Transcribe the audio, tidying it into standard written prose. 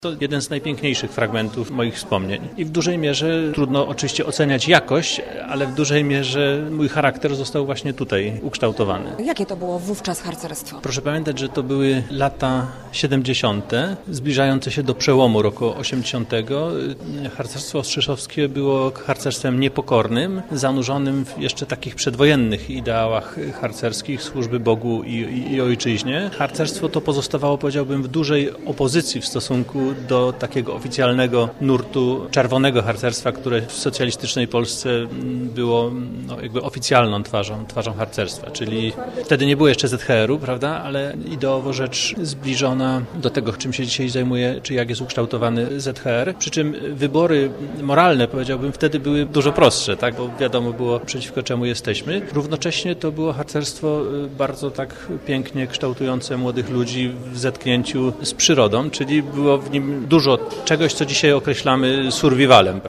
To jeden z najpiękniejszych fragmentów moich wspomnień. I w dużej mierze trudno oczywiście oceniać jakość, ale w dużej mierze mój charakter został właśnie tutaj ukształtowany. Jakie to było wówczas harcerstwo? Proszę pamiętać, że to były lata 70., zbliżające się do przełomu roku 80. Harcerstwo ostrzeszowskie było harcerstwem niepokornym, zanurzonym w jeszcze takich przedwojennych ideałach harcerskich, służby Bogu i ojczyźnie. Harcerstwo to pozostawało, powiedziałbym, w dużej opozycji w stosunku do takiego oficjalnego nurtu czerwonego harcerstwa, które w socjalistycznej Polsce było jakby oficjalną twarzą harcerstwa, czyli wtedy nie było jeszcze ZHR-u, prawda, ale ideowo rzecz zbliżona do tego, czym się dzisiaj zajmuje, czy jak jest ukształtowany ZHR, przy czym wybory moralne, powiedziałbym, wtedy były dużo prostsze, tak, bo wiadomo było, przeciwko czemu jesteśmy. Równocześnie to było harcerstwo bardzo tak pięknie kształtujące młodych ludzi w zetknięciu z przyrodą, czyli było w nim dużo czegoś, co dzisiaj określamy survivalem.